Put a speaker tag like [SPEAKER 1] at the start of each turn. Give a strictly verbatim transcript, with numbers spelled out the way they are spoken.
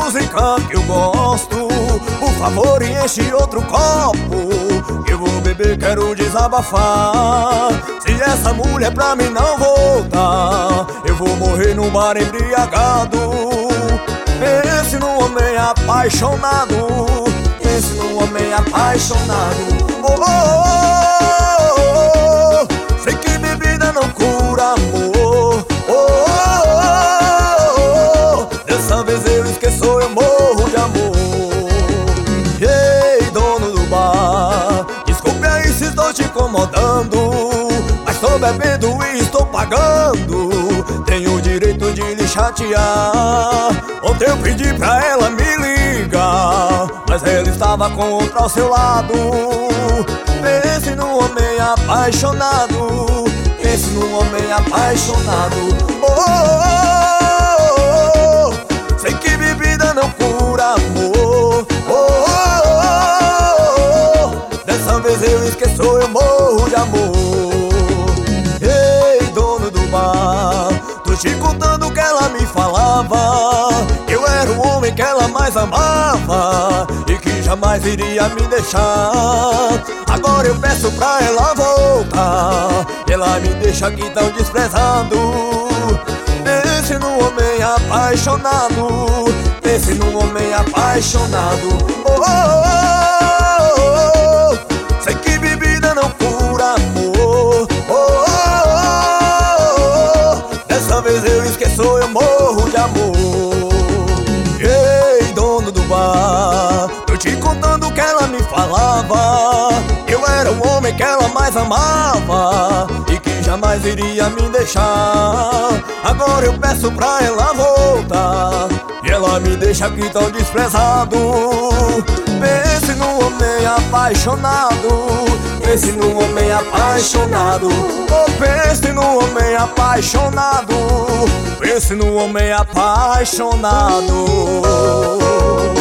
[SPEAKER 1] música que eu gosto. Por favor, enche outro copo, eu vou beber, quero desabafar. Se essa mulher pra mim não voltar, eu vou morrer num bar embriagado. Pense num homem apaixonado, pense num homem apaixonado. Oh, oh, oh, oh, oh. Sei que bebida não cura amor. Oh, oh, oh, oh. Dessa vez eu esqueço, eu morro de amor. Ei, dono do bar, desculpe aí se estou te incomodando, mas estou bebendo e estou pagando. Tenho o direito de lhe chatear. Ontem eu pedi pra ela me ligar, mas ela estava com outra ao seu lado. Pense num homem apaixonado, pense num homem apaixonado. Oh, oh, oh, oh. Sei que bebida não cura amor. Oh, oh, oh, oh. Dessa vez eu esqueço, eu morro de amor. Ei, dono do bar, tô te contando que ela me falava, que eu era o homem que ela mais amava e que jamais iria me deixar. Agora eu peço pra ela voltar, ela me deixa aqui tão desprezado. Pense num homem apaixonado, pense num homem apaixonado. Oh, oh, oh, oh. Sei que bebida não cura amor. Oh, oh, oh, oh. Dessa vez eu esqueço, eu morro de amor. Ei, dono do bar, tô te contando que ela me falava, eu era o homem que ela mais amava e que jamais iria me deixar. Agora eu peço pra ela voltar e ela me deixa aqui tão desprezado. Pense num homem apaixonado, pense num homem apaixonado. Oh, pense num homem apaixonado, pense num homem apaixonado.